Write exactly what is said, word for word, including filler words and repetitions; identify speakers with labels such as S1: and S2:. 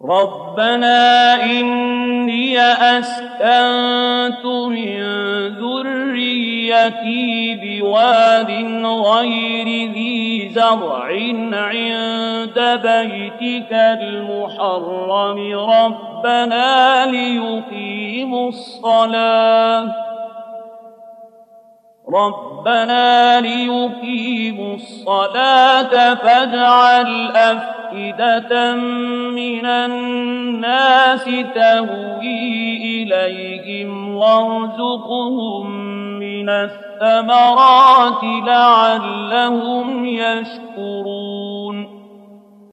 S1: ربنا إني أسكنت من ذريتي بواد غير ذي زرع عند بيتك المحرم ربنا ليقيموا الصلاة ربنا ليقيموا الصلاة فاجعل أفئدة من الناس تهوي إليهم وارزقهم من الثمرات لعلهم يشكرون